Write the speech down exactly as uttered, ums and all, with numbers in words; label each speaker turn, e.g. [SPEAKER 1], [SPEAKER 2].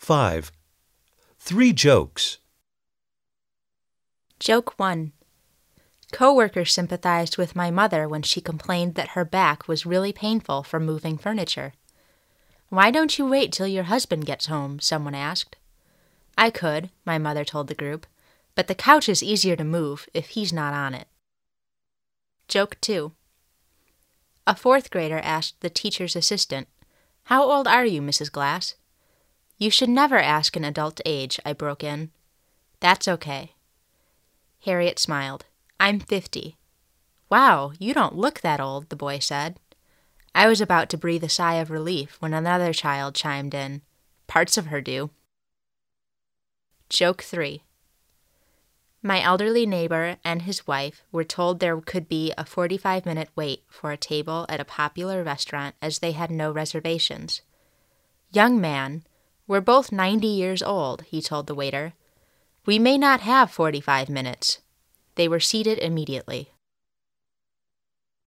[SPEAKER 1] five. Three jokes.
[SPEAKER 2] Joke one. Coworker sympathized with my mother when she complained that her back was really painful from moving furniture. "Why don't you wait till your husband gets home?" someone asked. "I could," my mother told the group, "but the couch is easier to move if he's not on it." Joke two. A fourth grader asked the teacher's assistant, "How old are you, Missus Glass?" "You should never ask an adult age," I broke in. "That's okay." Harriet smiled. "I'm fifty. "Wow, you don't look that old," the boy said. I was about to breathe a sigh of relief when another child chimed in. "Parts of her do." Joke three. My elderly neighbor and his wife were told there could be a forty-five minute wait for a table at a popular restaurant as they had no reservations. "Young man, we're both ninety years old," he told the waiter. "We may not have forty-five minutes." They were seated immediately.